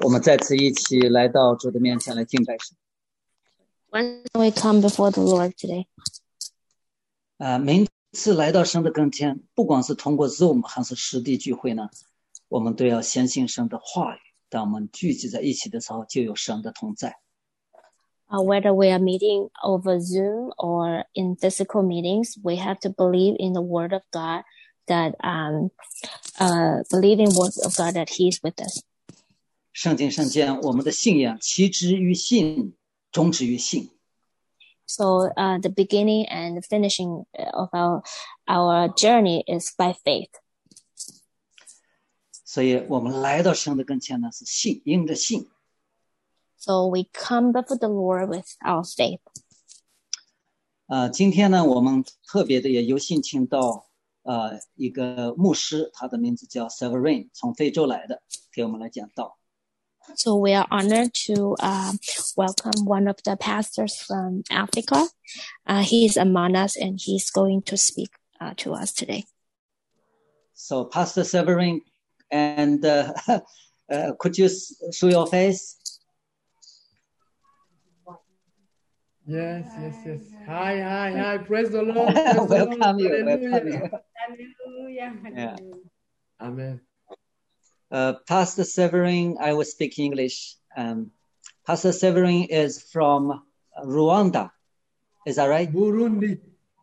我们再次一起来到主的面前来敬拜神。 When we come before the Lord today, 每次来到神的跟前，不管是通过 Zoom 还是实地聚会呢，我们都要相信神的话语。当我们聚集在一起的时候，就有神的同在。 whether we are meeting over Zoom or in physical meetings, we have to believe in the Word of God. That believing Word of God that He is with us. 圣经上讲，我们的信仰起之于信，终止于信。 So the beginning and the finishing of our journey is by faith. 所以我们来到神的跟前呢，是信，因着信。 So we come before the Lord with our faith. 今天呢，我们特别的也有幸请到一个牧师，他的名字叫 Severin， 从非洲来的，给我们来讲道。 So we are honored to welcome one of the pastors from Africa. He is among us and he's going to speak to us today. So Pastor Severin, and could you show your face? Yes. Hi. Praise the Lord. Praise welcome the Lord. you. Hallelujah. Yeah. Amen. Pastor Severin, I will speak English. Pastor Severin is from Rwanda. Is that right? Burundi.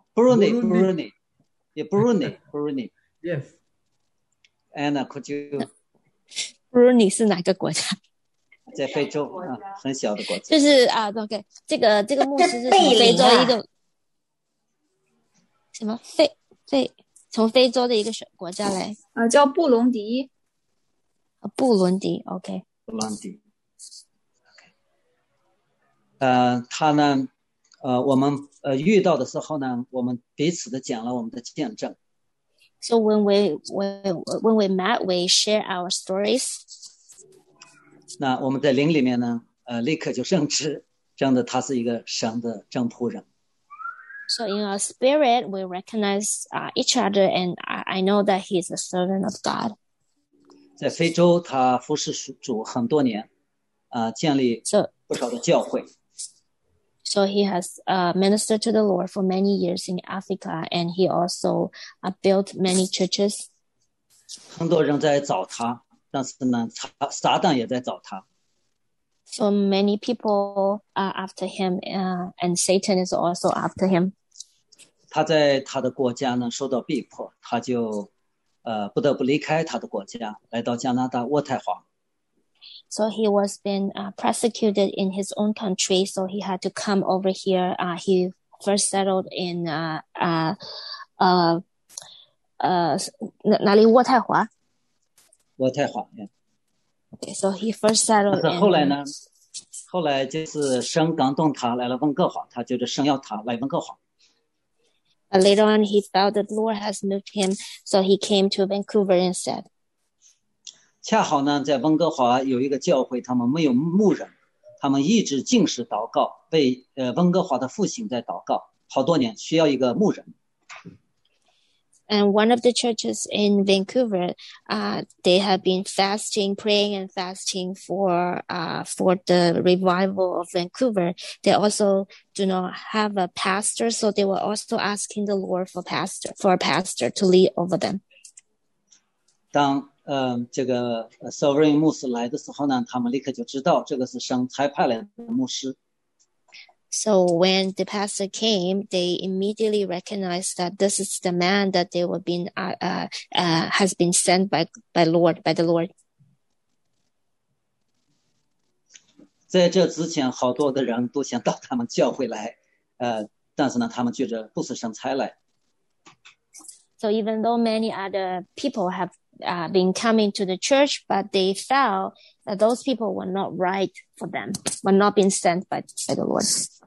Yeah, Burundi. Yes. And could you? Burundi 是哪个国家？ 在非洲很小的国家。 就是OK， 这个牧师是从非洲一个什么从非洲的一个国家来叫布隆迪。 布伦迪 OK。 布伦迪 他呢我们遇到的时候呢，我们彼此的讲了我们的见证。 So when we met, we share our stories. 那我们在灵里面呢立刻就认知真的他是一个神的真仆人。 So in our spirit, we recognize each other, and I know that he is a servant of God. 在非洲他服侍主很多年建立不少的教会。 So he has ministered to the Lord for many years in Africa, and he also built many churches. 很多人在找他，但是呢撒旦也在找他。 So many people are after him, and Satan is also after him. 他在他的国家呢受到逼迫，他就不得不离开他的国家，来到加拿大渥太华。 So he was being persecuted in his own country, so he had to come over here. He first settled in 哪里？渥太华。 渥太华 Okay, so he first settled. 但是后来就是神感动他来了温哥华，他觉得神要他来温哥华。 But later on, he felt that the Lord has moved him, so he came to Vancouver instead. 恰好呢，在温哥华有一个教会，他们没有牧人，他们一直禁食祷告，为温哥华的复兴在祷告，好多年需要一个牧人。 And one of the churches in Vancouver, they have been praying and fasting for the revival of Vancouver. They also do not have a pastor, so they were also asking the Lord for a pastor to lead over them. 当这个 Sovereign 牧师来的时候呢，他们立刻就知道这个是神差派来的牧师。 So when the pastor came, they immediately recognized that this is the man that they were being has been sent by the Lord. 在这之前，好多的人都想到他们教会来，但是呢，他们觉得不是神差来。 So even though many other people have been coming to the church, but they felt that those people were not right for them, were not being sent by the Lord.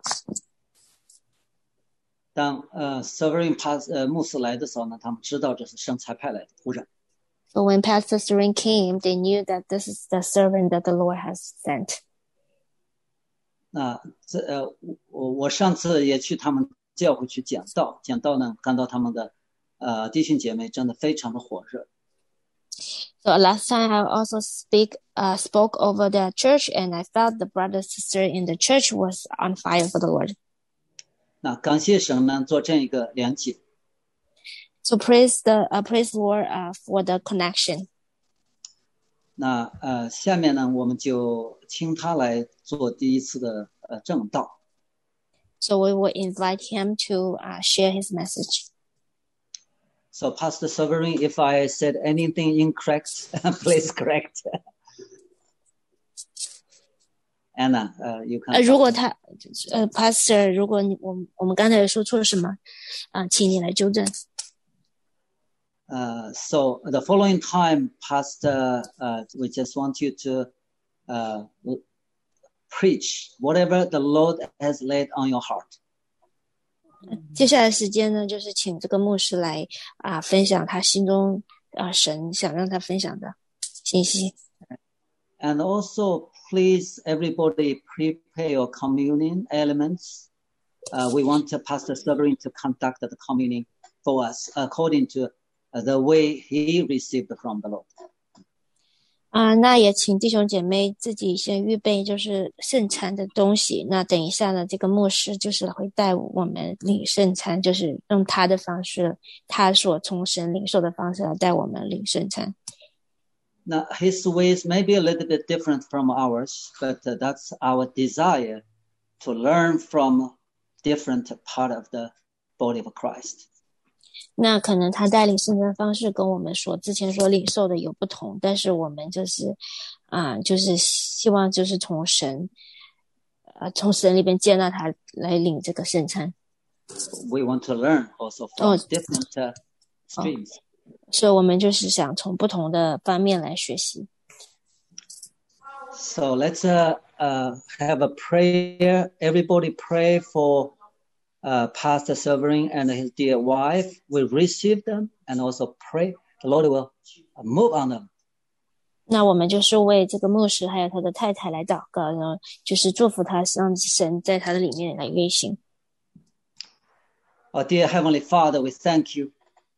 当Sovereign 牧师来的时候呢，他们知道这是神差派来的仆人。 So when Pastor Severin came, they knew that this is the servant that the Lord has sent. 我上次也去他们教会去讲道呢，看到他们的弟兄姐妹真的非常的火热。 So last time I also spoke over the church, and I felt the brother sister in the church was on fire for the Lord. 那感谢神呢，做这样一个连接。 So praise Lord for the connection. 那下面呢，我们就请他来做第一次的正道。 So we will invite him to share his message. So Pastor Severin, if I said anything incorrect, please correct. Anna, you can. 如果他Pastor， 如果我们刚才有说错什么请你来纠正。 So the following time, Pastor, we just want you to preach whatever the Lord has laid on your heart. 接下来时间呢，就是请这个牧师来分享他心中神想让他分享的信息。 And also, please, everybody, prepare your communion elements. We want Pastor Severin to conduct the communion for us according to the way he received from the Lord. 那也请弟兄姐妹自己先预备就是圣餐的东西。那等一下呢，这个牧师就是会带我们领圣餐，就是用他的方式，他所从神领受的方式来带我们领圣餐。 Now, his ways may be a little bit different from ours, but that's our desire to learn from different part of the body of Christ. 那可能他带领圣餐的方式跟我们之前所领受的有不同，但是我们就是就是希望就是从神里边接纳他来领这个圣餐。 We want to learn also from different streams. 所以我们就是想从不同的方面来学习。 So let's have a prayer. Everybody pray for Pastor Severin and his dear wife. We receive them and also pray the Lord will move on them. 那我们就是为这个牧师还有他的太太来祷告，然后就是祝福他，让神在他的里面来运行。 Oh, dear Heavenly Father, we thank you.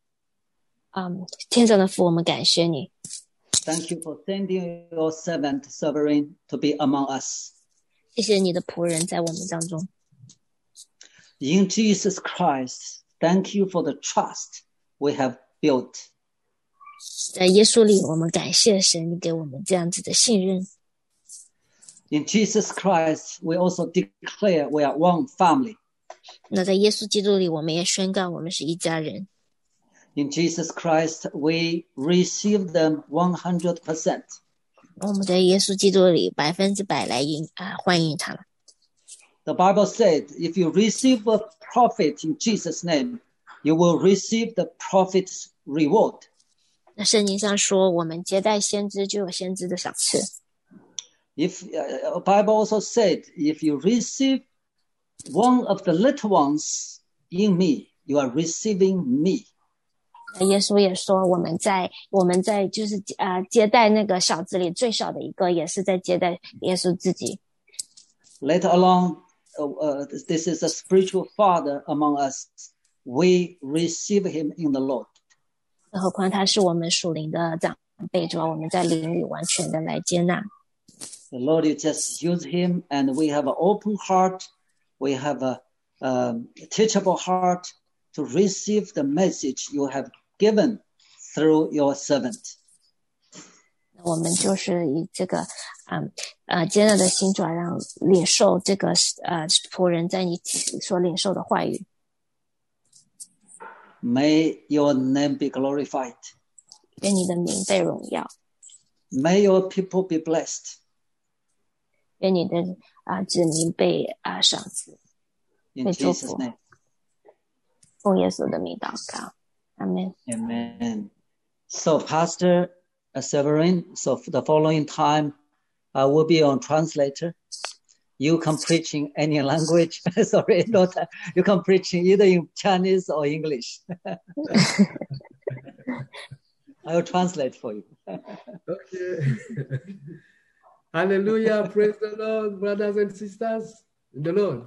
天上的父，我们感谢你。 Thank you for sending your servant Severin to be among us. 谢谢你的仆人在我们当中。 In Jesus Christ, thank you for the trust we have built. 在耶稣里，我们感谢神，你给我们这样子的信任。 In Jesus Christ, we also declare we are one family. 那在耶稣基督里，我们也宣告我们是一家人。 In Jesus Christ, we receive them 100%. 我们在耶稣基督里100%来欢迎他们。 The Bible said, if you receive a prophet in Jesus' name, you will receive the prophet's reward. 那圣经上说，我们接待先知就有先知的赏赐。 If Bible also said, if you receive one of the little ones in me, you are receiving me. 耶稣也说，我们在就是接待那个小子里最小的一个，也是在接待耶稣自己。 Later along, this is a spiritual father among us. We receive him in the Lord. 何况他是我们属灵的长辈，主要我们在灵里完全的来接纳。 The Lord, you just use him, and we have an open heart. We have a teachable heart to receive the message you have given through your servant. 我们就是以这个接纳的心，主要让领受这个仆人在你所领受的话语。 May your name be glorified. 愿你的名被荣耀。 May your people be blessed. 愿你的子民被赏赐，被祝福。奉耶稣的名祷告，阿门。 Amen. So, Pastor Severin, so for the following time, I will be on translator. You can preach in any language. Sorry, you can preach either in Chinese or English. I will translate for you. Okay. Hallelujah. Praise the Lord, brothers and sisters in the Lord.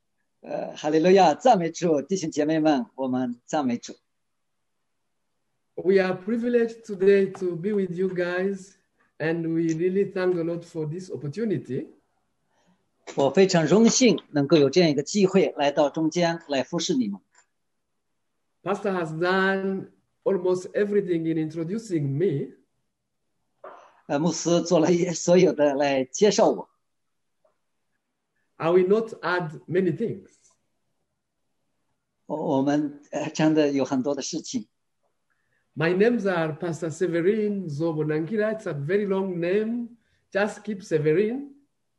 哈利路亚，赞美主，弟兄姐妹们，我们赞美主。 We are privileged today to be with you guys, and we really thank the Lord for this opportunity. 我非常荣幸能够有这样一个机会来到中间来服侍你们。 Pastor has done almost everything in introducing me. 牧师做了所有的来介绍我， I will not add many things. 我们真的有很多的事情。 My names are Pastor Severin Zobonankira. It's a very long name. Just keep Severin.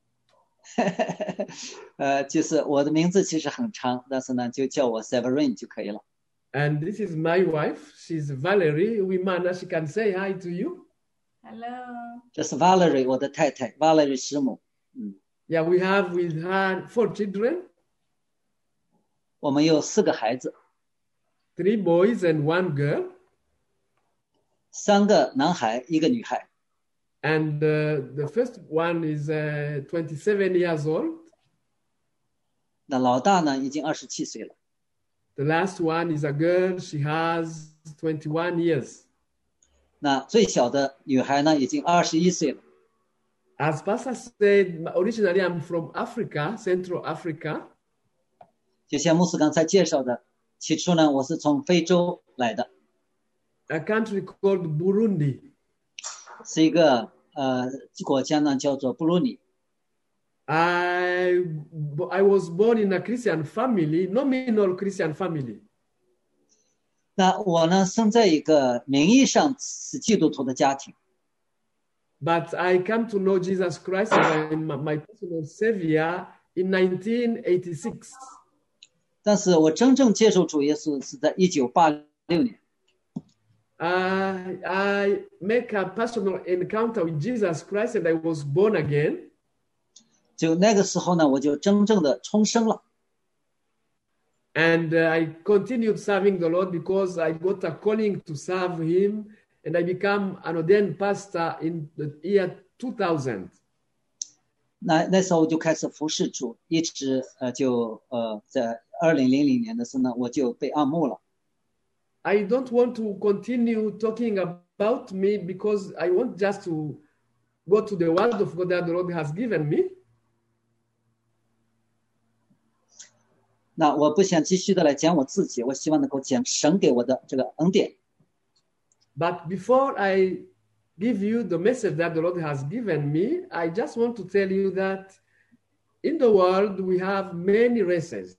就是我的名字其实很长，但是呢，就叫我 Severin 就可以了。 And this is my wife. She's Valerie. Wimana, she can say hi to you. Hello. 这是 Valerie 我的太太 Valerie 师母。 Yeah, we have with her 4 children, 我们有4个孩子， 3 boys and 1 girl. 3个男孩1个女孩。 And the first one is 27 years old. 那老大呢已经27岁了， The last one is a girl. She has 21 years. 那最小的女孩呢已经21岁了。 As Pastor said, originally I'm from Africa, Central Africa. 就像牧师刚才介绍的，起初呢我是从非洲来的， A country called Burundi. 是一个国家呢叫做布鲁尼。 I was born in a Christian family, nominal Christian family. 那我呢生在一个名义上是基督徒的家庭， But I come to know Jesus Christ as my personal savior in 1986. 但是我真正接受主耶稣是在1986年。 I make a personal encounter with Jesus Christ and I was born again. 就那个时候呢，我就真正的重生了。 And I continued serving the Lord because I got a calling to serve Him, and I became an ordained pastor in the year 2000. 那时候我就开始服侍主，一直在2000年的时候呢，我就被按牧了。 I don't want to continue talking about me because I want just to go to the word of God that the Lord has given me. 那我不想继续的来讲我自己，我希望能够讲神给我的这个恩典。 But before I give you the message that the Lord has given me, I just want to tell you that in the world we have many races.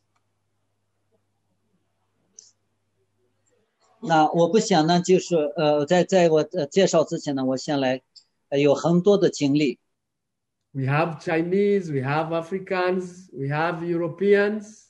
那我不想呢，就是在我介绍之前呢，我先来有很多的经历。 We have Chinese, we have Africans, we have Europeans.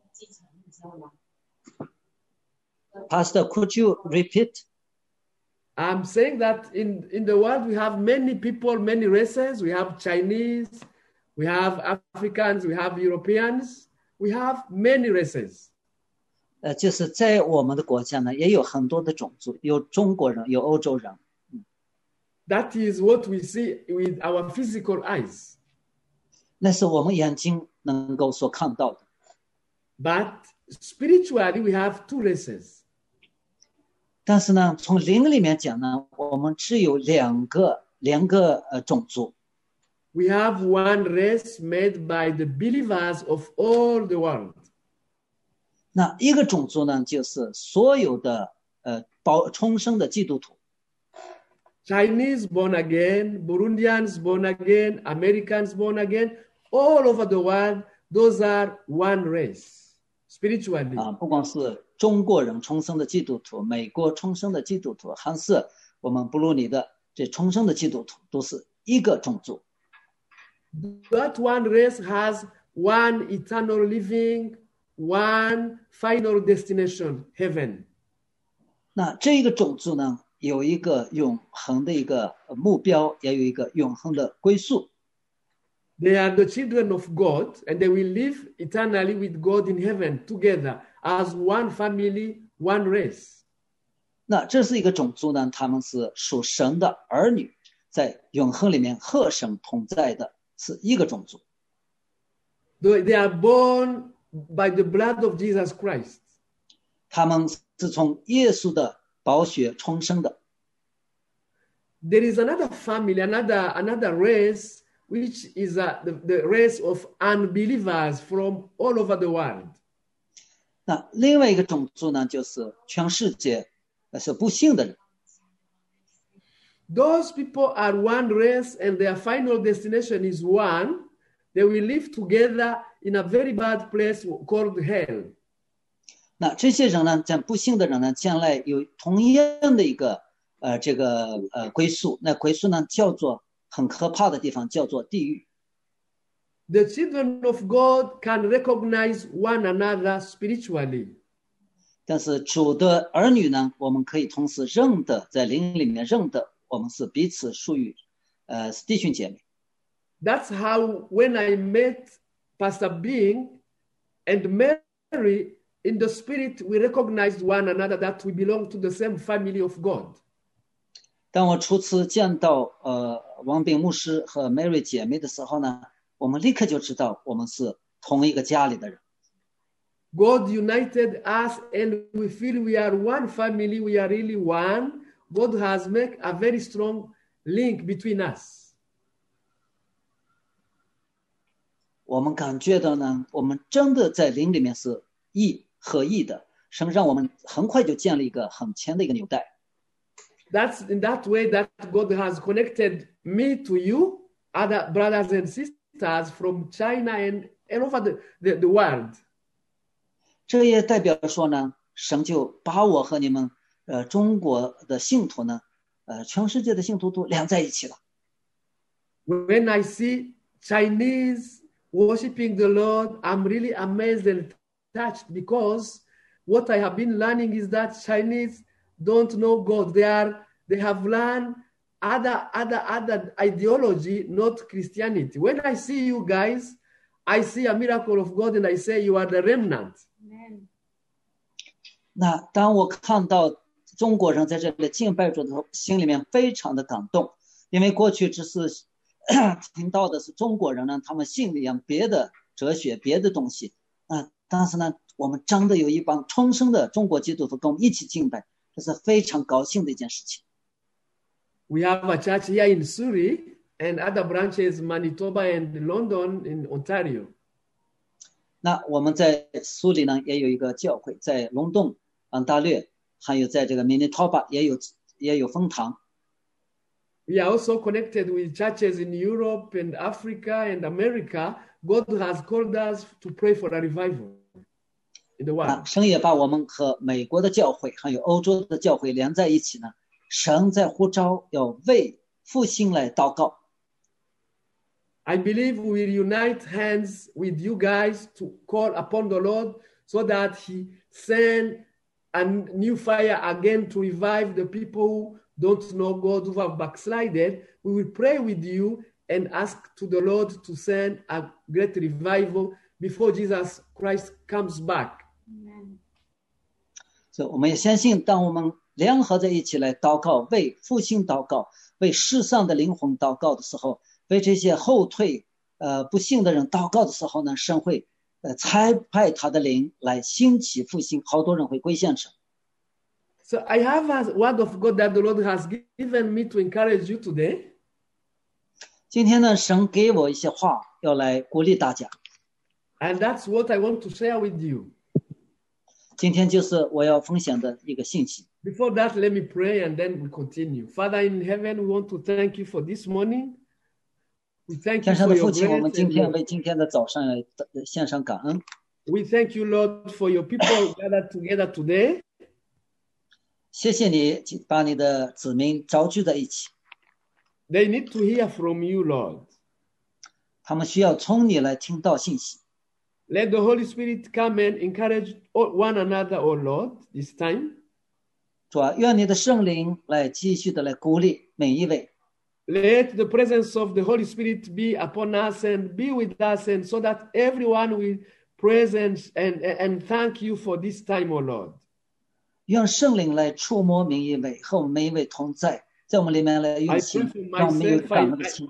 Pastor, could you repeat? I'm saying that in the world we have many people, many races. We have Chinese, we have Africans, we have Europeans, we have many races. 就是在我们的国家呢，也有很多的种族，有中国人，有欧洲人。 That is what we see with our physical eyes. 那是我们眼睛能够所看到的。 But spiritually, we have 2 races. 但是呢，从灵里面讲呢，我们只有两个种族。 We have one race made by the believers of all the world. 那一个种族呢，就是所有的重生的基督徒。 Chinese born again, Burundians born again, Americans born again, all over the world, those are one race, spiritually. 不光是中国人重生的基督徒，美国重生的基督徒，还是我们布鲁尼的这重生的基督徒，都是一个种族。 That one race has one eternal living, one final destination, heaven. 那这个种族呢，有一个永恒的一个目标，也有一个永恒的归宿。 They are the children of God, and they will live eternally with God in heaven together as one family, one race. 那这是一个种族呢，他们是属神的儿女，在永恒里面和神同在的，是一个种族。 They are born by the blood of Jesus Christ. 他们是从耶稣的宝血重生的。 There is another family, another race, which is the race of unbelievers from all over the world. 那另外一个种族呢，就是全世界是不幸的人。 Those people are one race and their final destination is one. They will live together in a very bad place called hell. 那这些人呢，不幸的人呢，将来有同样的一个归宿，那归宿呢叫做很可怕的地方，叫做地狱。 The children of God can recognize one another spiritually. 但是主的儿女呢，我们可以同时认得，在灵里面认得，我们是彼此属于弟兄姐妹。 That's how when I met Pastor Bing and Mary in the spirit, we recognized one another that we belong to the same family of God. 当我初次见到王炳牧师和 Mary 姐妹的时候呢，我们立刻就知道我们是同一个家里的人。 God united us and we feel we are one family, we are really one. God has made a very strong link between us. 我们感觉到呢，我们真的在灵里面是合一的，神让我们很快就建立一个很强的一个纽带。 That's in that way that God has connected me to you, other brothers and sisters from China and all over the world. 这也代表说呢，神就把我和你们中国的信徒呢，全世界的信徒都连在一起了。 When I see Chinese worshiping the Lord, I'm really amazed and touched because what I have been learning is that Chinese don't know God. They have learned other ideology, not Christianity. When I see you guys, I see a miracle of God and I say you are the remnant. Amen. 那当我看到中国人在这里敬拜主的时候，心里面非常的感动，因为过去只是听到的是中国人呢，他们信仰别的哲学、别的东西但是呢，我们真的有一帮重生的中国基督徒跟我们一起敬拜，这是非常高兴的一件事情。 We have a church here in Surrey and other branches, Manitoba and London in Ontario. 那我们在苏里呢也有一个教会，在隆洞、安大略，还有在这个 Manitoba 也有分堂。 We are also connected with churches in Europe and Africa and America. God has called us to pray for a revival in the world. 神也把我们和美国的教会还有欧洲的教会连在一起呢。神在呼召要为复兴来祷告。 I believe we will unite hands with you guys to call upon the Lord so that He send a new fire again to revive the people who don't know God, who have backslided. We will pray with you and ask to the Lord to send a great revival before Jesus Christ comes back. Amen. 所以我们也相信，当我们联合在一起来祷告，为复兴祷告，为世上的灵魂祷告的时候，为这些后退不幸的人祷告的时候呢，神会差派他的灵来兴起复兴，好多人会归向神。 So I have a word of God that the Lord has given me to encourage you today. 今天呢，神给我一些话要来鼓励大家。 And that's what I want to share with you. 今天就是我要分享的一个信息。 Before that, let me pray and then we continue. Father in heaven, we want to thank you for this morning. We thank you 天上 for 的 your 父亲，我们 grace 今 and 天 your 为今天的早上来献上感恩。 We thank you, Lord, for your people gathered together today. 谢谢你把你的子民召聚在一起， They need to hear from you, Lord. 他们需要从你来听到信息。 Let the Holy Spirit come and encourage one another, oh Lord, this time. 主啊，愿你的圣灵来继续的来鼓励每一位。 Let the presence of the Holy Spirit be upon us and be with us, and so that everyone will praise and thank you for this time, oh Lord. 愿圣灵来触摸每一位，和我们每一位同在，在我们里面来运 I 行 pray， for 让我们有 myself, 感恩的心。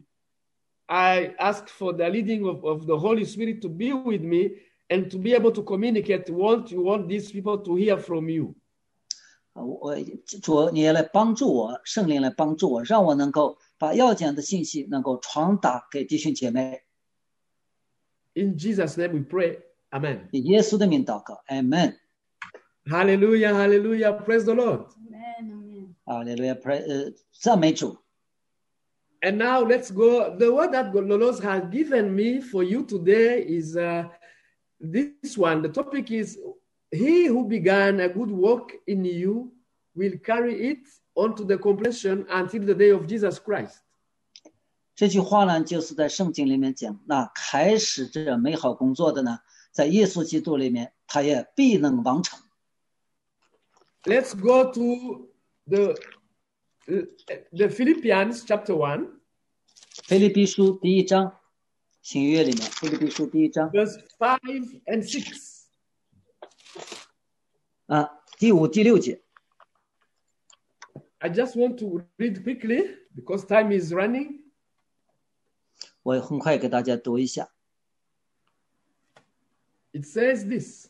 I ask for the leading of the Holy Spirit to be with me and to be able to communicate what you want these people to hear from you. 主你也来帮助我，圣灵来帮助我，让我能够把要讲的信息能够传达给弟兄姐妹。 In Jesus' name we pray. Amen. 以耶稣的名祷告 Amen。 Hallelujah, hallelujah. Praise the Lord. Amen. 哈利路亚，赞美主。 And now let's go. The word that the Lord has given me for you today is this one. The topic is, He who began a good work in you will carry it on to the completion until the day of Jesus Christ. 这句话呢，就是在圣经里面讲，那开始这美好工作的呢，在耶稣基督里面，他也必能完成。 Let's go to the Philippians chapter 1, 腓立比书第一章，新约里面，腓立比书第一章 verse 5 and 6. 第5、第6节。 I just want to read quickly because time is running. 我很快给大家读一下。 It says this.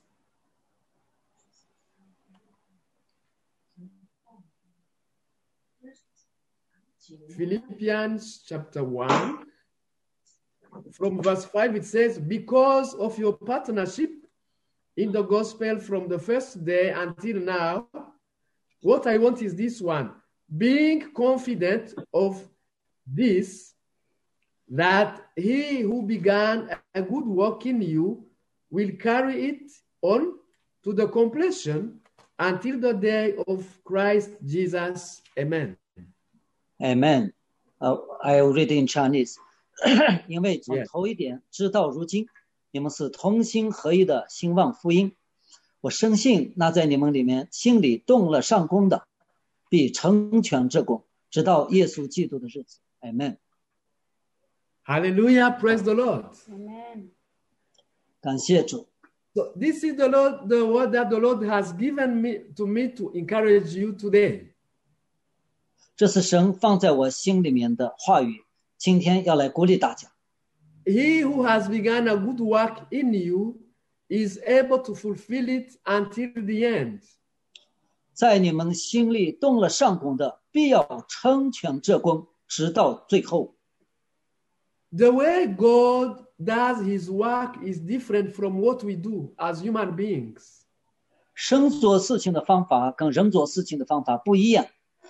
Philippians chapter 1, from verse 5, it says, because of your partnership in the gospel from the first day until now, what I want is this one, being confident of this, that he who began a good work in you will carry it on to the completion until the day of Christ Jesus. Amen. Amen. I will read in Chinese. 因为从 Yes. 头一点直到如今，你们是同心合一的兴旺福音。我深信那在你们里面心里动了上功的，必成全这功，直到耶稣基督的日子。Amen. Hallelujah. Praise the Lord. Amen. 感谢主。 So this is the word that the Lord has given me to encourage you today. 这是神放在我心里面的话语，今天要来鼓励大家。 He who has begun a good work in you is able to fulfill it until the end. 在你们心里动了上功的，必要成全这功，直到最后。 The way God does his work is different from what we do as human beings. 神做事情的方法跟人做事情的方法不一样。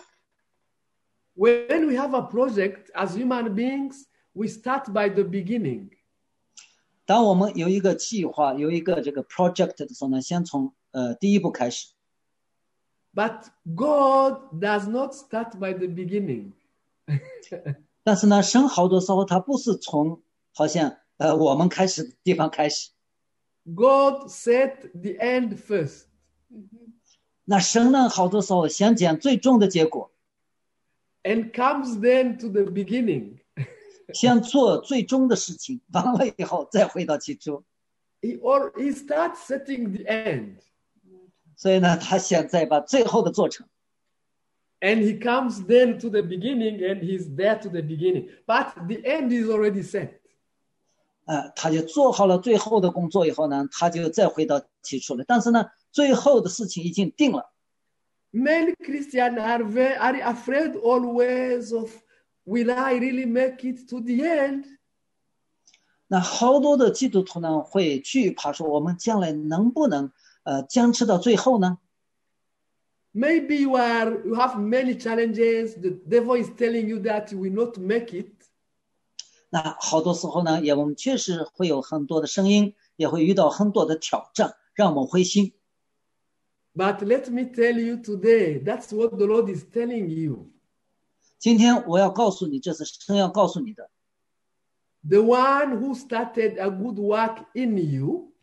When we have a project as human beings, we start by the beginning. 当我们有一个计划，有一个这个 project 的时候呢，先从第一步开始。 But God does not start by the beginning. 但是呢，神好多时候他不是从好像我们开始的地方开始。 God set the end first. 那神呢，好多时候先讲最终的结果， And comes then to the beginning. 先做最终的事情，完了以后再回到起初。 He starts setting the end. 所以呢，他现在把最后的做成。 And he comes then to the beginning and he's there to the beginning. But the end is already set. 他就做好了最后的工作以后呢，他就再回到起初了。但是呢，最后的事情已经定了。 Many Christians are afraid always of, will I really make it to the end? 那好多的基督徒呢，会惧怕说，我们将来能不能坚持到最后呢？ Maybe you have many challenges. The devil is telling you that you will not make it. 那好多时候呢，我们确实会有很多的声音，也会遇到很多的挑战，让我们灰心。 But let me tell you today, that's what the Lord is telling you. 今天我要告诉你，这是神要告诉你的。 The one who started a good work in you,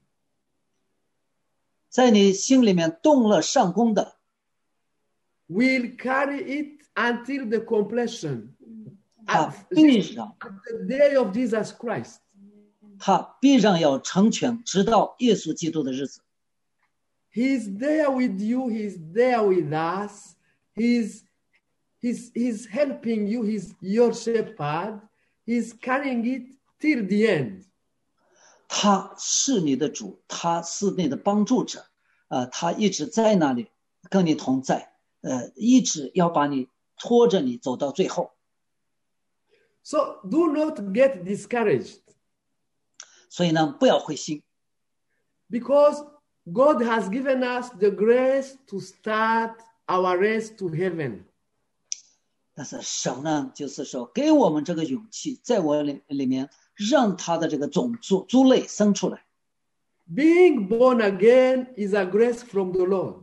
在你心里面动了上功的， will carry it until the completion. 他 At 必然 the day of Jesus Christ. 他必然要成全，直到耶稣基督的日子。 He's there with you. He's there with us. He's helping you. He's your shepherd. He's carrying it till the end. 他是你的主，他是你的帮助者，他一直在那里跟你同在， 一直要把你拖着你走到最后。 So do not get discouraged. 所以呢，不要灰心。 Because God has given us the grace to start our race to heaven. 但是神呢，就是说给我们这个勇气，在我里面让他的这个种族类生出来。 Being born again is a grace from the Lord.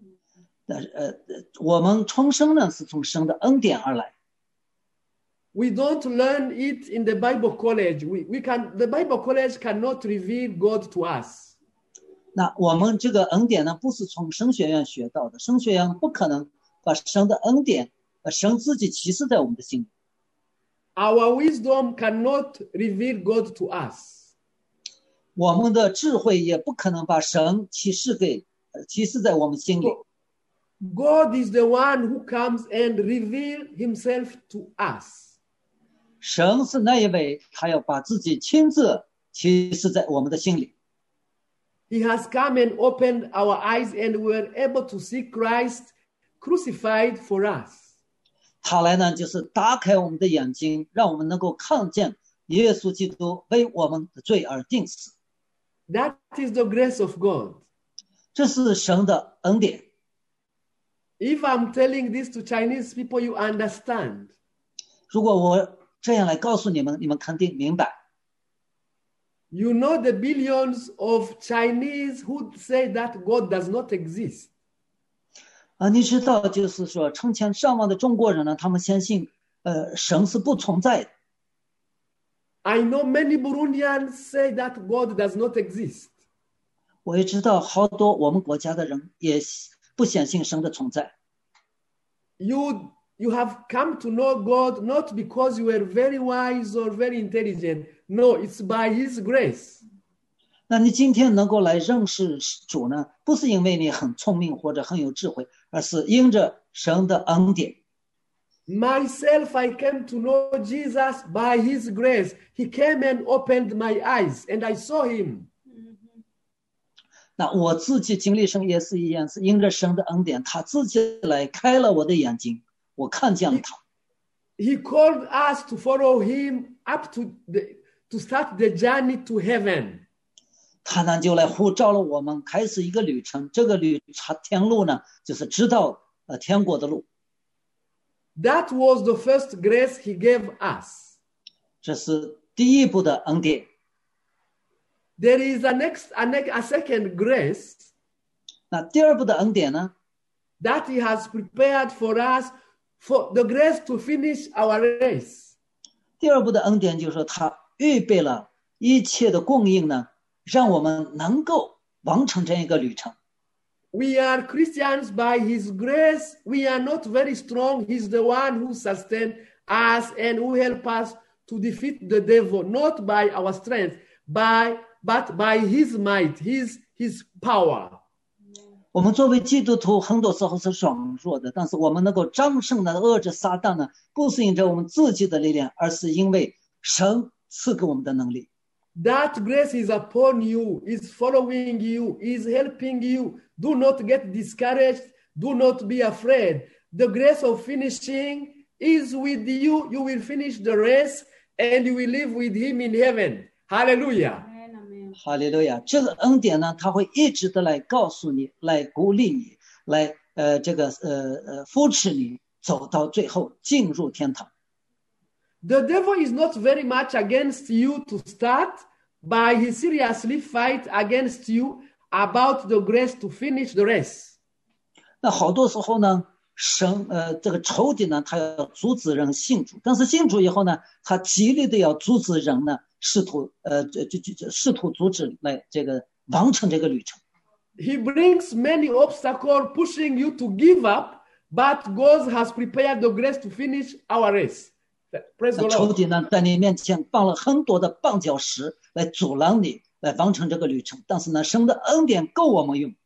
我们重生呢，是从神的恩典而来。 We don't learn it in the Bible college. The Bible college cannot reveal God to us. 那我们这个恩典呢，不是从神学院学到的，神学院不可能把神的恩典，神自己启示在我们的心里。 Our wisdom cannot reveal God to us. 我们的智慧也不可能把神启示在我们心里。 God is the one who comes and reveal himself to us. 神是那一位，他要把自己亲自启示在我们的心里。 He has come and opened our eyes and we were able to see Christ crucified for us. 他来呢，就是打开我们的眼睛，让我们能够看见耶稣基督为我们的罪而定死。 That is the grace of God. 这是神的恩典。 If I'm telling this to Chinese people, you understand. 如果我这样来告诉你们，你们肯定明白。 You know the billions of Chinese who say that God does not exist. 你知道，就是说成千上万的中国人呢，他们相信，神是不存在的。 I know many Burundians say that God does not exist. 我也知道好多我们国家的人也不相信神的存在。 You have come to know God not because you were very wise or very intelligent. No, it's by His grace. 那你今天能够来认识主呢，不是因为你很聪明或者很有智慧，而是因着神的恩典。 Myself, I came to know Jesus by His grace. He came and opened my eyes, and I saw Him. 那我自己经历神也是一样，是因着神的恩典，他自己来开了我的眼睛，我看见了他。 He called us to follow Him up to start the journey to heaven. 他呢就来呼召了我们，开始一个旅程。这个天路呢，就是知道天国的路。 That was the first grace He gave us. 这是第一步的恩典。 There is a second grace. 那第二步的恩典呢 ？That He has prepared for us for the grace to finish our race. 第二步的恩典就是说，他预备了一切的供应呢，让我们能够完成这样一个旅程。 We are Christians by His grace. We are not very strong. He's the one who sustains us and who helps us to defeat the devil, not by our strength, but by His might, His power. 我们作为基督徒，很多时候是软弱的，但是我们能够战胜的遏制撒旦呢，不是因着我们自己的力量，而是因为神赐给我们的能力。 That grace is upon you, is following you, is helping you. Do not get discouraged. Do not be afraid. The grace of finishing is with you. You will finish the race and you will live with Him in heaven. Hallelujah. 哈利路亚！这个恩典呢，他会一直的来告诉你，来鼓励你，来扶持你走到最后，进入天堂。 The devil is not very much against you to start, but he seriously fight against you about the grace to finish the race. 那好多时候呢，这个仇敌呢，他要阻止人信主，但是信主以后呢，他极力的要阻止人呢，试图阻止来这个完成这个旅程。 He brings many obstacles pushing you to give up, but God has prepared the grace to finish our race. Praise the Lord. 仇敌呢，在你面前放了很多的绊脚石来阻拦你来完成这个旅程，但是呢，神的恩典够我们用。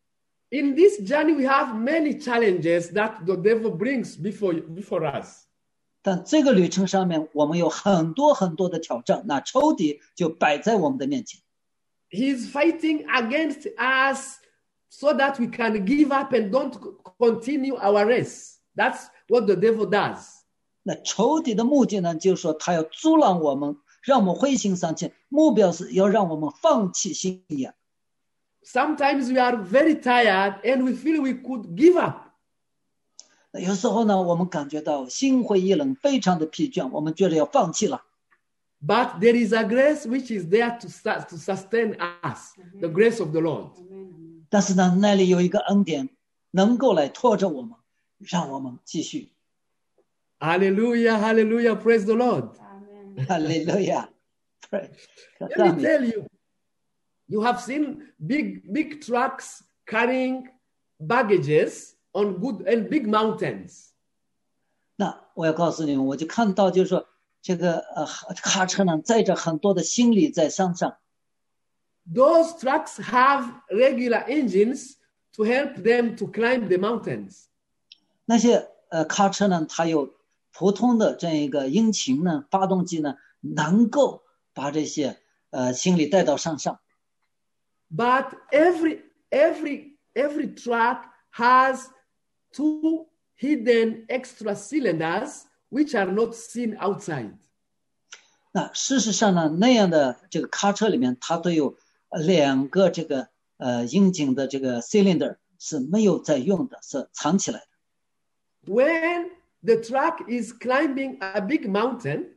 In this journey, we have many challenges that the devil brings before us. 但这个旅程上面，我们有很多很多的挑战，那仇敌就摆在我们的面前。 He's fighting against us so that we can give up and don't continue our race. That's what the devil does. 那仇敌的目的呢，就是说他要阻拦我们，让我们灰心丧气，目标是要让我们放弃信仰。 Sometimes we are very tired and we feel we could give up. 有时候呢，我们感觉到心灰意冷，非常的疲倦，我们觉得要放弃了。 But there is a grace which is there to sustain us, the grace of the Lord. 但是呢，那里有一个恩典，能够来拖着我们，让我们继续。 Hallelujah, hallelujah, praise the Lord. 哈利路亚 Let me tell you, you have seen big trucks carrying baggages on good and big mountains. 那我要告诉你们，我就看到就是说，这个卡车呢载着很多的行李在山上。 Those trucks have regular engines to help them to climb the mountains. 那些卡车呢，它有普通的这样一个引擎呢，发动机呢，能够把这些行李带到山上。 But every truck has 2 hidden extra cylinders which are not seen outside. 那事实上呢，那样的这个卡车里面，它都有2个这个引擎的这个 cylinder 是没有在用的，是藏起来的。 When the truck is climbing a big mountain,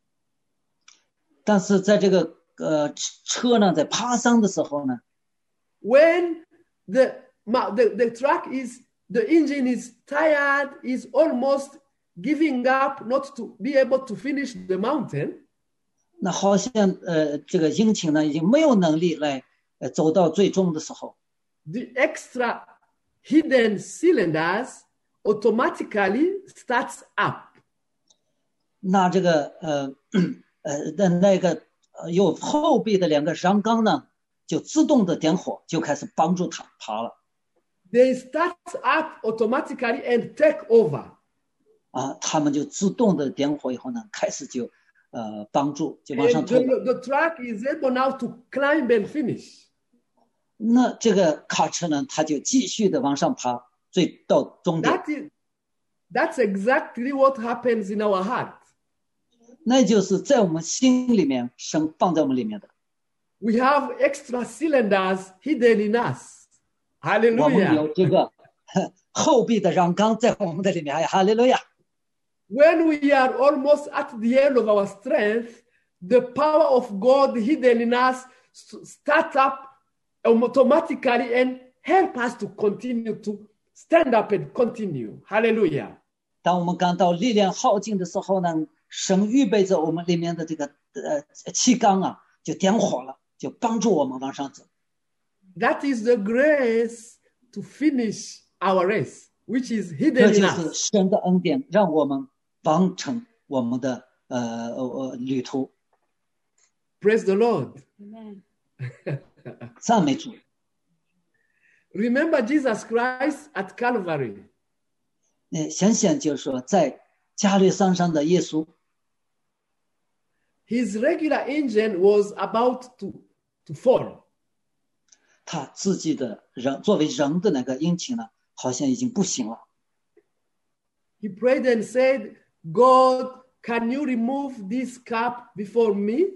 但是在这个车呢在爬山的时候呢， when the truck the engine is tired, is almost giving up not to be able to finish the mountain. 那好像这个引擎呢已经没有能力来走到最终的时候， The extra hidden cylinders automatically starts up. 那这个那个有后备的2个燃缸呢，就自动的点火，就开始帮助它爬了。 They start up automatically and take over. 他们就自动的点火以后呢，开始就帮助，就往上推。 The truck is able now to climb and finish. 那这个卡车呢，它就继续的往上爬，到终点。 That's exactly what happens in our heart. 那就是在我们心里面，神放在我们里面的。 We have extra cylinders hidden in us. 我们有 Hallelujah. 这个后备的燃缸在我们的里面，哈利路亚。 When we are almost at the end of our strength, the power of God hidden in us start up automatically and help us to continue to stand up and continue. Hallelujah. 当我们感到力量耗尽的时候呢，神预备着我们里面的这个气缸啊，就点火了，就帮助我们往上走。 That is the grace to finish our race, which is 这 hidden 就 in 是 us. 神的恩典，让我们完成我们的旅途。 Praise the Lord. Amen. 赞美主。 Remember Jesus Christ at Calvary. 想想就是说，在加略山上的耶稣， His regular engine was about to fall. 他自己的作为人的那个引擎呢，好像已经不行了。 He prayed and said, God, can you remove this cup before me?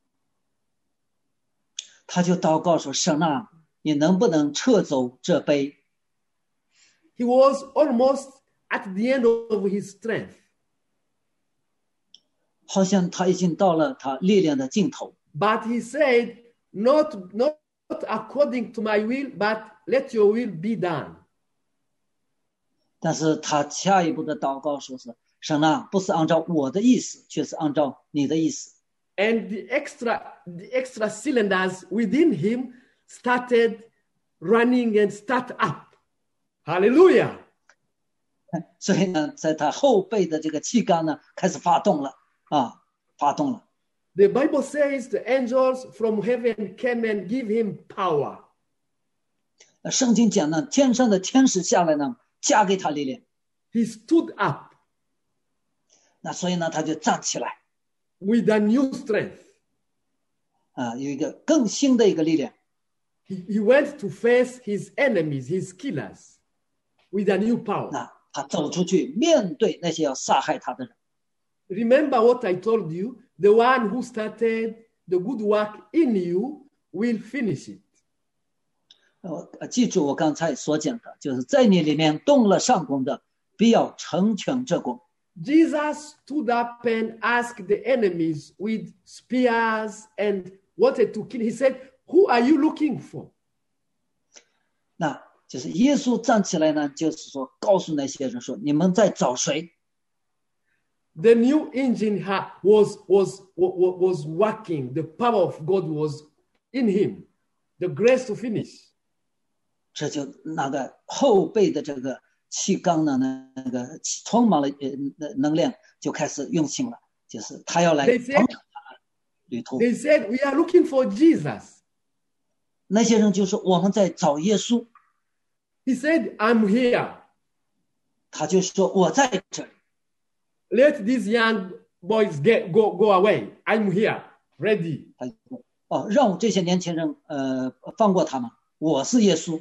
他就祷告说：“神啊，你能不能撤走这杯？” He was almost at the end of his strength. 好像他已经到了他力量的尽头。 But he said, not according to my will, but let your will be done. 但是他下一步的祷告说是：“神啊，不是按照我的意思，却是按照你的意思。” And the extra cylinders within him started running and start up. Hallelujah. 所以呢，在他后背的这个气缸呢，开始发动了。 The Bible says the angels from heaven came and give him power. 圣经讲呢，天上的天使下来呢，加给他力量。 He stood up 那所以呢，他就站起来， with a new strength. 有一个更新的一个力量。 he went to face his enemies, his killers, with a new power. 那他走出去面对那些要杀害他的人。 Remember what I told you, the one who started the good work in you will finish it. 记住我刚才所讲的，就是在你里面动了上功的，必要成全这功。 Jesus stood up and asked the enemies with spears and wanted to kill. He said, "Who are you looking for?" 那就是耶稣站起来呢，就是说告诉那些人说：“你们在找谁？” The new engine was working. The power of God was in him. The grace to finish. 这就那个后背的这个气缸呢，那个充满了能量，就开始运行了。就是他要来完成他的旅途。 They said, "We are looking for Jesus." 那些人就说：“我们在找耶稣。” He said, "I'm here." 他就说：“我在这里。” Let these young boys go away. I'm here, ready. 他说：“哦，让我这些年轻人放过他们，我是耶稣。”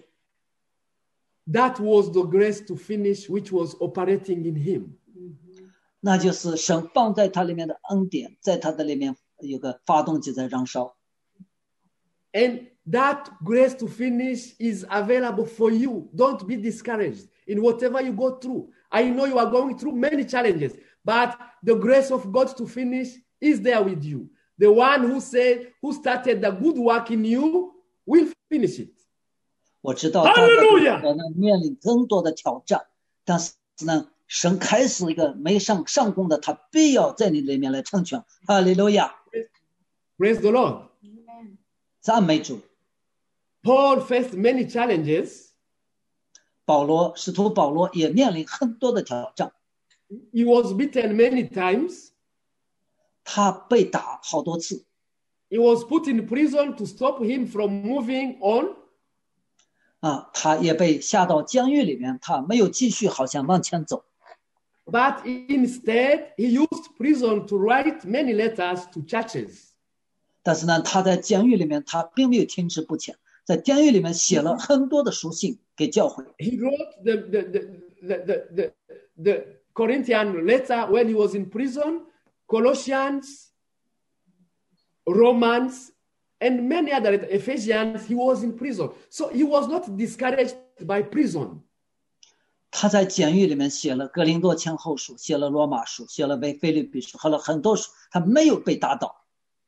That was the grace to finish, which was operating in him. 那就是神放在他里面的恩典，在他的里面有个发动机在燃烧。 And that grace to finish is available for you. Don't be discouraged in whatever you go through. I know you are going through many challenges, but the grace of God to finish is there with you. The one who started the good work in you will finish it. 我知道大家可能面临更多的挑战，但是呢，神开始一个没上工的，他必要在你里面来成全。哈利路亚 Praise the Lord. 赞美主。 Paul faced many challenges. 使徒保罗也面临很多的挑战。 He was beaten many times. 他被打好多次。 He was put in prison to stop him from moving on. 他也被下到监狱里面，他没有继续好像往前走。 But instead, he used prison to write many letters to churches. 但是呢，他在监狱里面，他并没有停滞不前，在监狱里面写了很多的书信给教会。 He wrote the Corinthian letter when he was in prison, Colossians, Romans, and many other Ephesians. He was in prison, so he was not discouraged by prison. 他在监狱里面写了哥林多前后书，写了罗马书，写了腓立比书，写了很多书，他没有被打倒。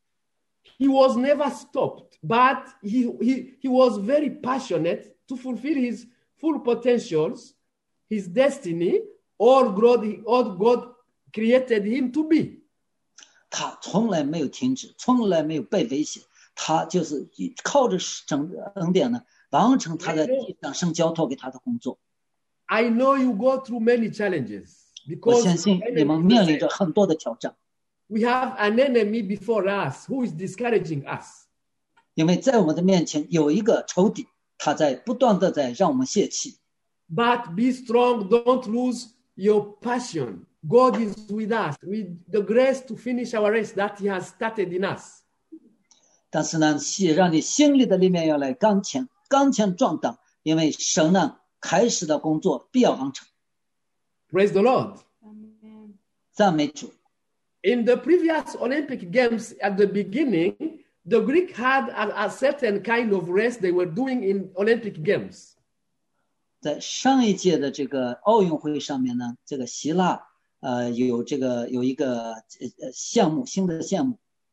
He was never stopped, but he was very passionate to fulfill his full potentials, his destiny, all God created him to be. 他从来没有停止，从来没有被威胁，他就是靠着神的恩典呢，完成他在地上神交托给他的工作。 I know you go through many challenges 我 because 相信你们面临着很多的挑战， we have an enemy before us who is discouraging us. 因为在我们的面前有一个仇敌，他在不断的在让我们泄气。 But be strong, don't lose your passion. God is with us, with the grace to finish our race that He has started in us. 但是呢，让你心里的里面要来刚强壮胆，因为神呢开始的工作必要完成。 Praise the Lord. 赞美主。 In the previous Olympic Games at the beginning, the Greek had a certain kind of race they were doing in Olympic Games. 在上一届的这个奥运会上面呢，这个希腊有一个项目，新的项目。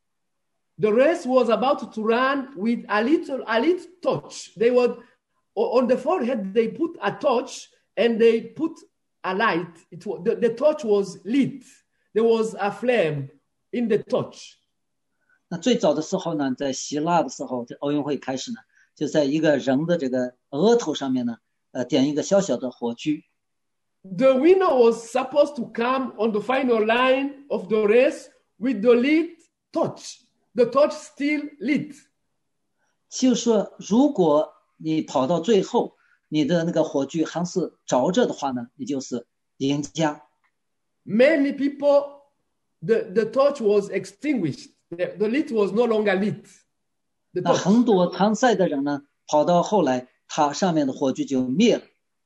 The race was about to run with a little torch. They would on the forehead they put a torch and they put a light. The torch was lit. There was a flame in the torch. 那最早的时候呢，在希腊的时候，这奥运会开始呢，就在一个人的这个额头上面呢，点一个小小的火炬。 The winner was supposed to come on the final line of the race with the lit torch. The torch still lit. 就是说，如果你跑到最后，你的那个火炬还是着着的话呢，你就是赢家。 Many people, the torch was extinguished. The lit was no longer lit. 那很多参赛的人呢， 跑到后来，它上面的火炬就灭了。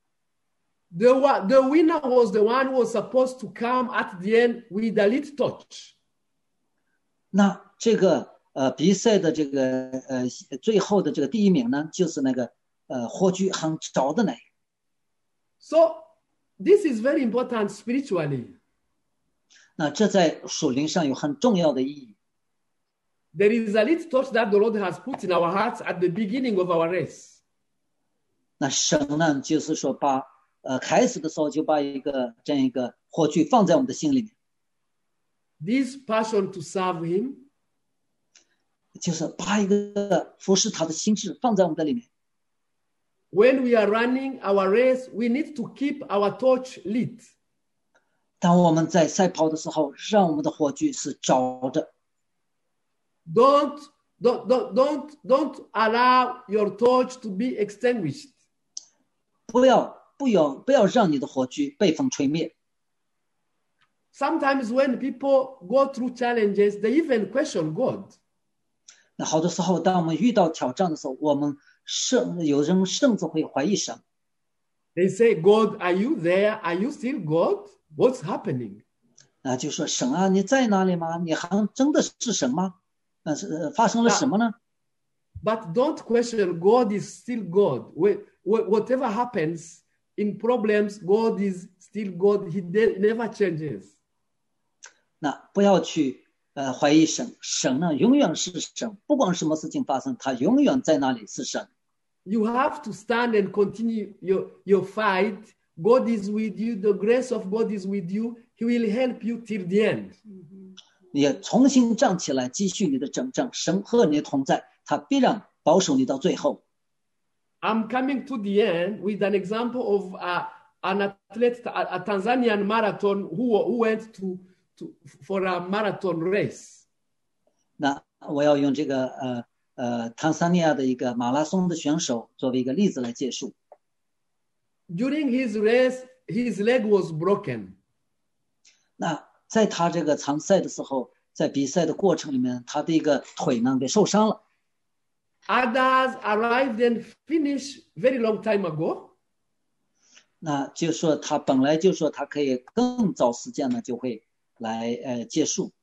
The winner was the one who was supposed to come at the end with a lit torch. 那这个比赛的这个最后的这个第一名呢，就是那个火炬很着的那个。 So this is very important spiritually. 那这在属灵上有很重要的意义。 There is a lit torch that the Lord has put in our hearts at the beginning of our race. 那神呢，就是说把开始的时候就把这样一个火炬放在我们的心里面。 This passion to serve Him. 就是把一个服侍他的心智放在我们的里面。 When we are running our race, we need to keep our torch lit. 当我们在赛跑的时候，让我们的火炬是着着。 Don't allow your torch to be extinguished. 不要让你的火炬被风吹灭。 Sometimes when people go through challenges, they even question God. 那好多时候，当我们遇到挑战的时候，有人甚至会怀疑神。 They say, God, are you there? Are you still God? What's happening? 那就说神啊，你在哪里吗？你还真的是神吗？发生了什么呢？ But don't question God is still God. Whatever happens in problems, God is still God. He never changes. 那不要去怀疑神，神呢永远是神，不管什么事情发生，他永远在那里是神。 You have to stand and continue your fight. God is with you. The grace of God is with you. He will help you till the end. 你也重新站起来，继续你的征战，神和你同在，他必然保守你到最后。 I'm coming to the end with an example of an athlete, a Tanzanian marathon who went for a marathon race. 那我要用这个坦桑尼亚的一个马拉松的选手作为一个例子来结束。 During his race, his leg was broken. 那在他这个参赛的时候，在比赛的过程里面，他的一个腿呢给受伤了。 Others arrived and finished very long time ago. 那就说他本来就说他可以更早时间呢就会来结束。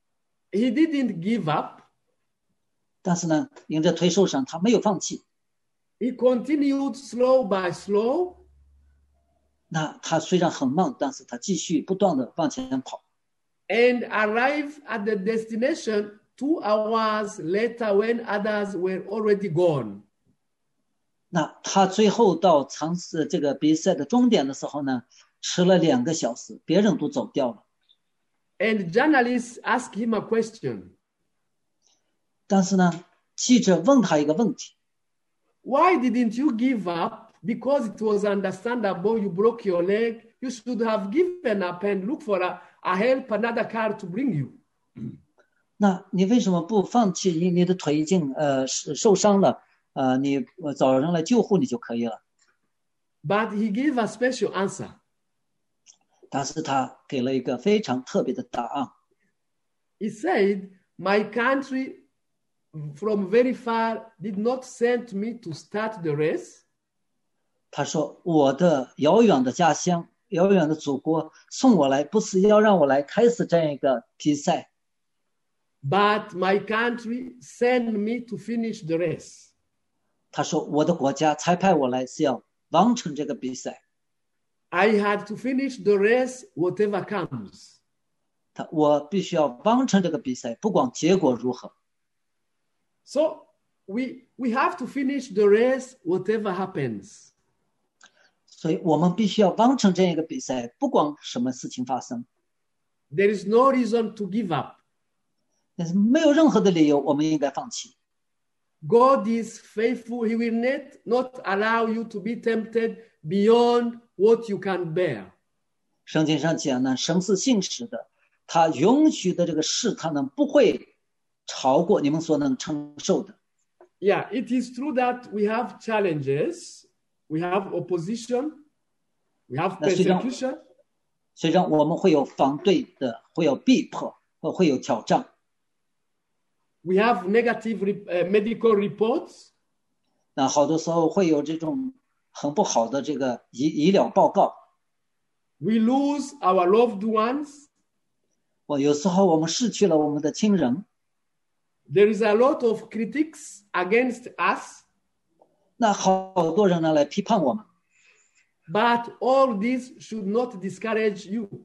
He didn't give up. 但是呢，因着腿受伤，他没有放弃。 He continued slow by slow. 那他虽然很慢，但是他继续不断的往前跑。 And arrived at the destination 2 hours later when others were already gone. 那他最后到这个比赛的终点的时候呢，迟了2个小时，别人都走掉了。 And journalists asked him a question. 但是呢，记者问他一个问题 Why didn't you give up? Because it was understandable you broke your leg. You should have given up and look for a help, another car to bring you. 那你为什么不放弃？你的腿已经受伤了，你找人来救护你就可以了。 But he gave a special answer. 但是他给了一个非常特别的答案。 He said, my country from very far did not send me to start the race. 他说我的遥远的家乡，遥远的祖国送我来，不是要让我来开始这样一个比赛。 But my country sent me to finish the race. 他说我的国家才派我来是要完成这个比赛。 I had to finish the race whatever comes. 我必须要完成这个比赛，不管结果如何。 So we have to finish the race whatever happens. 所以我们必须要完成这样一个比赛，不管什么事情发生。 There is no reason to give up. 但是没有任何的理由我们应该放弃。 God is faithful. He will not allow you to be tempted beyond what you can bear. 圣经上讲呢，神是信实的，他允许的这个试探呢，不会超过你们所能承受的。 Yeah, it is true that we have challenges, we have opposition, we have persecution. 虽然我们会有反对的，会有逼迫，会有挑战。 We have negative medical reports. 那好多时候会有这种很不好的这个医疗报告。 We lose our loved ones. 有时候我们失去了我们的亲人。 There is a lot of critics against us. 那好多人呢来批判我们。 But all this should not discourage you.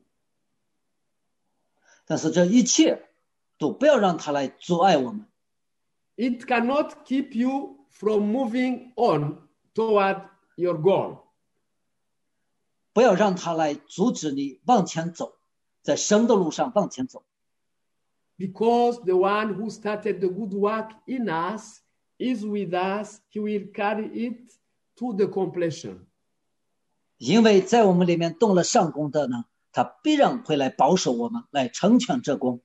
但是这一切都不要让它来阻碍我们。 It cannot keep you from moving on toward your goal. 不要让它来阻止你往前走，在神的路上往前走。 Because the one who started the good work in us is with us, he will carry it to the completion. 因为在我们里面动了上功的呢，他必然会来保守我们，来成全这功。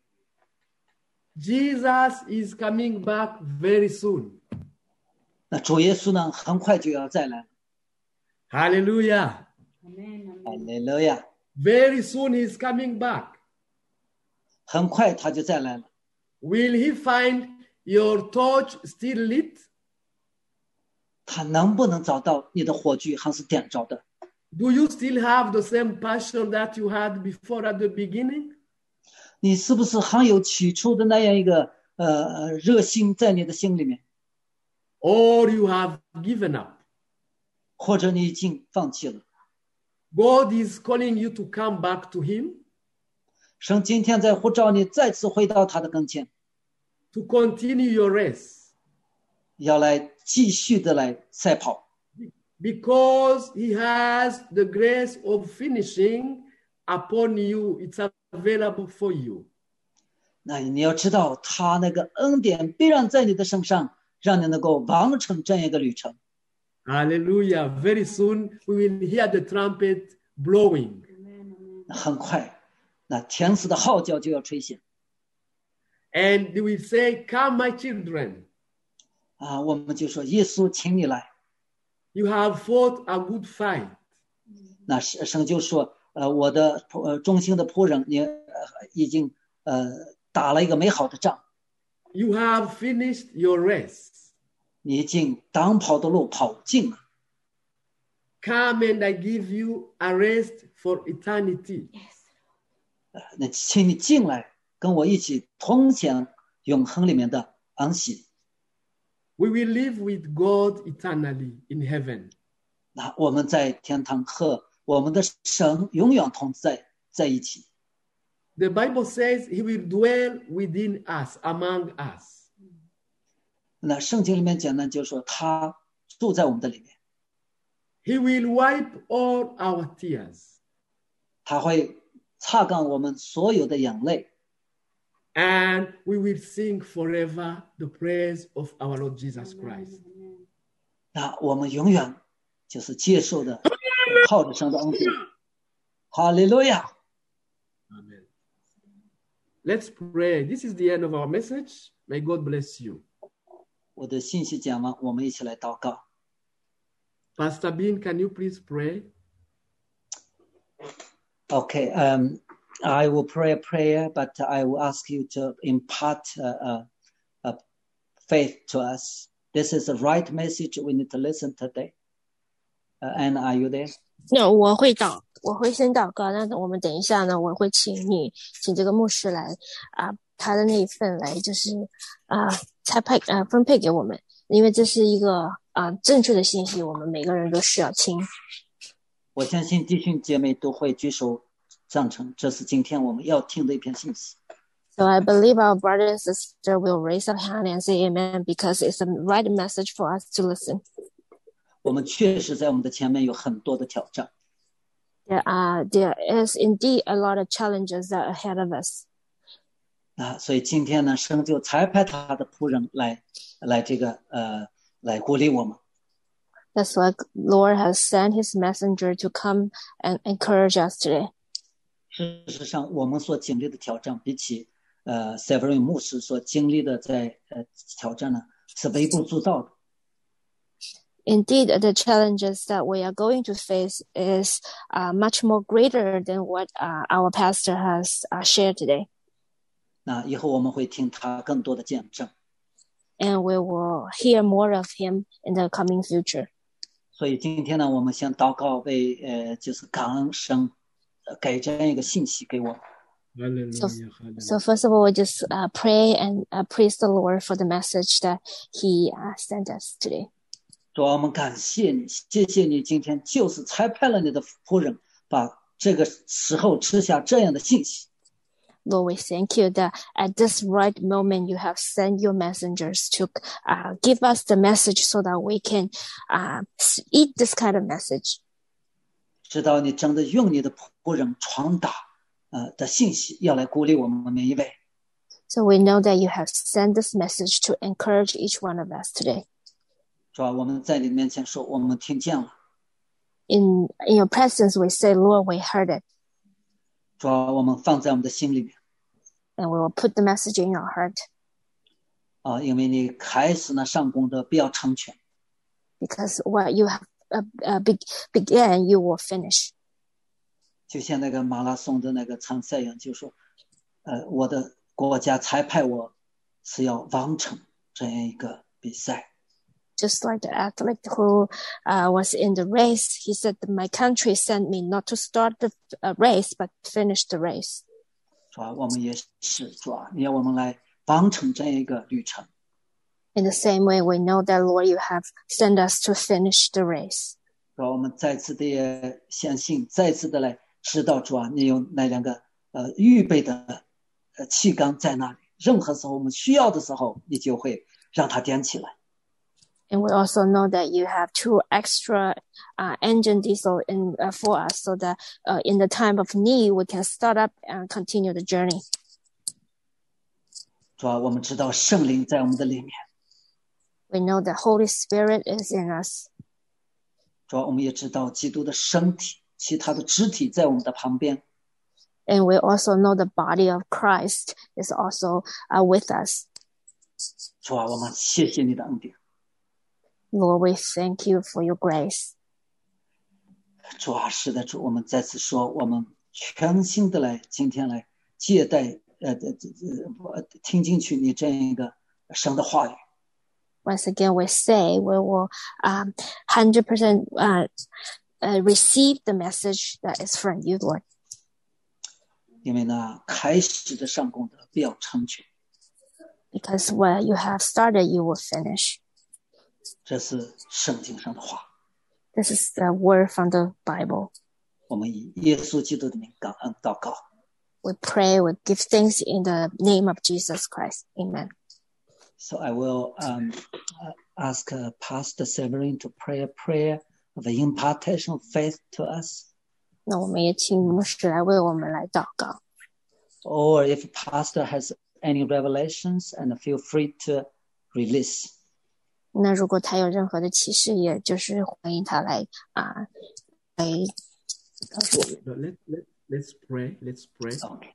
Jesus is coming back very soon. 那主耶稣呢，很快就要再来。 Hallelujah. 哈利路亚。 Very soon he's coming back. 很快他就再来了。 Will he find your torch still lit? 他能不能找到你的火炬还是点着的？ Do you still have the same passion that you had before at the beginning? 你是不是还有起初的那样一个热心在你的心里面？ Or you have given up? 或者你已经放弃了？ God is calling you to come back to him. 神今天在呼召你再次回到他的跟前， To continue your race. 要来继续的来赛跑。 Because he has the grace of finishing upon you. It's available for you. 那你要知道，他那个恩典必然在你的身上，让你能够完成这样一个旅程。 Hallelujah. Very soon we will hear the trumpet blowing. 很快，那天使的号角就要吹响。 And they will say, Come, my children. 我们就说耶稣，请你来。 You have fought a good fight. 那神就说，我的忠心的仆人，你已经打了一个美好的仗。 You have finished your race. 你已经当跑的路跑尽了。 Come and I give you a rest for eternity. 那请你进来，跟我一起同享永恒里面的安息。 We will live with God eternally in heaven. 那我们在天堂和我们的神永远同在一起。 The Bible says he will dwell within us, among us. 那圣经里面讲呢，就是说他住在我们的里面， He will wipe all our tears. 他会擦干我们所有的眼泪。 And we will sing forever the praise of our Lord Jesus Christ. 那我们永远就是接受的靠着神的恩典。哈利路亚。 Amen. Let's pray. This is the end of our message. May God bless you. 我的信息讲完，我们一起来祷告。 Pastor Bean, can you please pray? Okay, I will pray a prayer, but I will ask you to impart faith to us. This is the right message we need to listen today. Anna, are you there? 那我会先祷告。那我们等一下呢，我会请这个牧师来他的那一份来就是分配给我们，因为这是一个正确的信息，我们每个人都需要听。 我相信弟兄姐妹都会举手赞成，这是今天我们要听的一篇信息。 So I believe our brother and sister will raise their hand and say amen because it's the right message for us to listen. 我们确实在我们的前面有很多的挑战。 There is indeed a lot of challenges that are ahead of us. 所以今天呢，神就差派他的仆人来鼓励我们。 That's why Lord has sent his messenger to come and encourage us today. 事实上，我们所经历的挑战，比起Severin 牧师所经历的挑战呢，是微不足道的。 Indeed, the challenges that we are going to face is much more greater than what our pastor has shared today. 那以后我们会听他更多的见证。 and we will hear more of him in the coming future. 所以今天呢，我们先祷告为就是感恩神给这样一个信息给我们。 Hallelujah. So first of all, we just pray and praise the Lord for the message that he sent us today. 主啊，我们感谢你，谢谢你今天就是差派了你的仆人，把这个时候吃下这样的信息。 Lord, we thank you that at this right moment you have sent your messengers to give us the message so that we can eat this kind of message. 知道你真的用你的仆人传达的信息，要来鼓励我们每一位。 So we know that you have sent this message to encourage each one of us today. 主啊，我们在你面前说，我们听见了。 In your presence, we say, Lord, we heard it. 主啊，我们放在我们的心里面。 And we will put the message in our heart. 因为你开始呢上工的必要成全。 Because what you have began, you will finish. 就像那个马拉松的那个参赛一样，就说，我的国家差派我是要完成这样一个比赛。 Just like the athlete who was in the race, he said that my country sent me not to start the race, but finish the race. 主啊，我们也是主啊，你要我们来完成这样一个旅程。 In the same way, we know that, Lord, you have sent us to finish the race. 主啊，我们再次的也相信，再次的来知道主啊，你有那两个预备的气缸在那里，任何时候我们需要的时候，你就会让它点起来。 And we also know that you have 2 extra engine diesel for us so that in the time of need, we can start up and continue the journey. 主啊，我们知道圣灵在我们的里面。 We know the Holy Spirit is in us. 主啊，我们也知道基督的身体，其他的肢体在我们的旁边。 And we also know the body of Christ is also with us. 主啊，我们谢谢你的恩典。 Lord, we thank you for your grace. 主啊，是的，主，我们再次说，我们全心的来，今天来接待，听进去你这样一个神的话语。 Once again, we say we will 100% receive the message that is from you, Lord. 因为呢，开始的上工的必要成全。 Because what you have started, you will finish. 这是圣经上的话。 This is the word from the Bible. 我们以耶稣基督的名感恩祷告。 We pray, we give thanks in the name of Jesus Christ. Amen. So I will ask Pastor Severin to pray a prayer of the impartation of faith to us. 那我们也请牧师来为我们来祷告。 Or if Pastor has any revelations, and feel free to release. 那如果他有任何的启示，也就是欢迎他来来告诉我们。 Let's pray. Let's pray. Okay.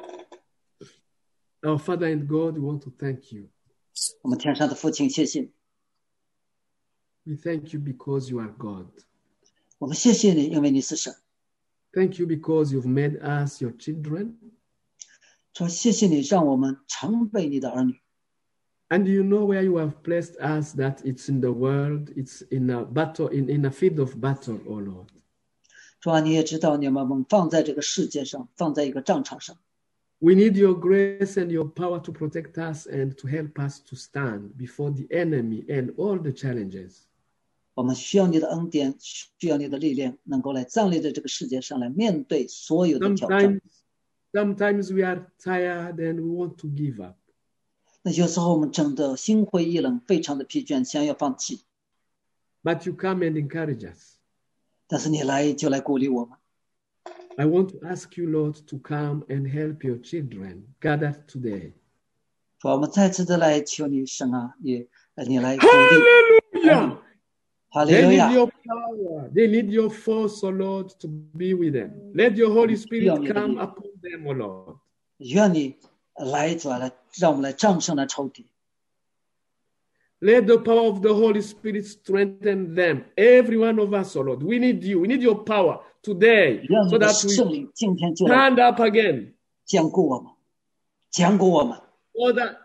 Our Father and God, we want to thank you. 我们天上的父亲，谢谢你。 We thank you because you are God. 我们谢谢你，因为你是神。 Thank you because you've made us your children. 说谢谢你，让我们成为你的儿女。 And you know where you have placed us, that it's in the world, it's in a battle, in a field of battle, oh Lord. 主啊，你也知道，你把我们放在这个世界上，放在一个战场上。 We need your grace and your power to protect us and to help us to stand before the enemy and all the challenges. 我们需要你的恩典，需要你的力量，能够来站立在这个世界上，来面对所有的挑战。 Sometimes we are tired and we want to give up. 那有时候我们真的心灰意冷，非常的疲倦，想要放弃。 But you come and encourage us. 但是你来就来鼓励我们。 I want to ask you, Lord, to come and help your children gathered today. 主啊，我们再次的来求你，神啊，你来鼓励。 Hallelujah! 哈利 They 路 need 亚！ your power. They need your force, O Lord, to be with them. Let your Holy Spirit come upon them, O Lord. 愿你来，主啊，来让我们来战胜那仇敌。 Let the power of the Holy Spirit strengthen them. Every one of us, O Lord. We need you. We need your power today 让 so 你的 that 圣 we 灵今天就来 stand up again. 坚固我们，坚固我们。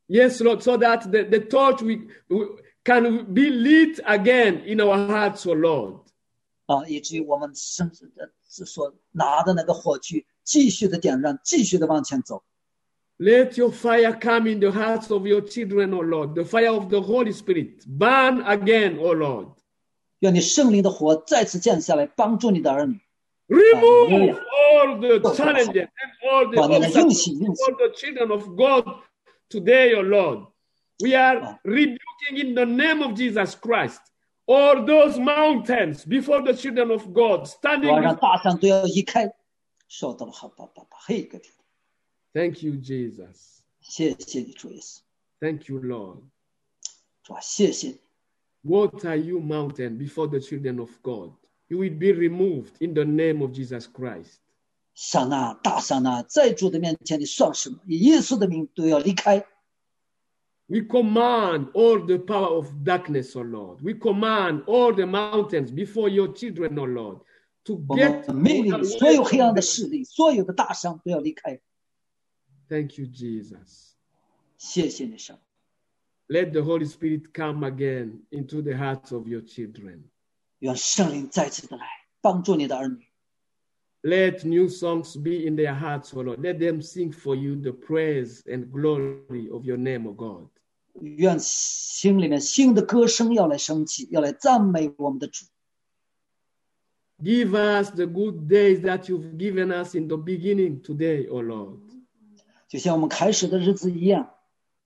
Yes, Lord, so that the torch can be lit again in our hearts, O Lord. 以至于我们所拿的那个火炬继续的点燃，继续的往前走。 Let your fire come in the hearts of your children, O Lord. The fire of the Holy Spirit burn again, O Lord. 愿你圣灵的火再次降下来，帮助你的儿女。 Remove all the challenges and all the obstacles for the children of God today, O Lord. We are rebuking in the name of Jesus Christ all those mountains before the children of God standing. 我让大山都要移开。说到了好，嘿个天。 Thank you, Jesus. 谢谢你，主耶稣。 Thank you, Lord. 主啊，谢谢你。 What are you, mountain, before the children of God? You will be removed in the name of Jesus Christ. 山啊，大山啊，在主的面前你算什么？以耶稣的名都要离开。 We command all the power of darkness, O Lord. We command all the mountains before your children, O Lord, to 我 get 们命令所有黑暗的势力，所有的大山都要离开。 Thank you, Jesus. 谢谢你，神。 Let the Holy Spirit come again into the hearts of your children. 愿圣灵再次的来帮助你的儿女。 Let new songs be in their hearts, O Lord. Let them sing for you the praise and glory of your name, O God. 愿心里面新的歌声要来升起，要来赞美我们的主。 Give us the good days that you've given us in the beginning today, O Lord. 就像我们开始的日子一样，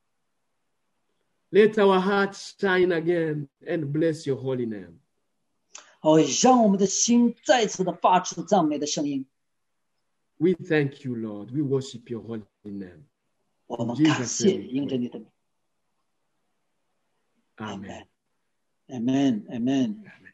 Let our hearts shine again and bless your holy name. 让我们的心再次的发出赞美的声音。 We thank you, Lord. We worship your holy name. 我们感谢，因着你的名。 Amen. Amen. Amen.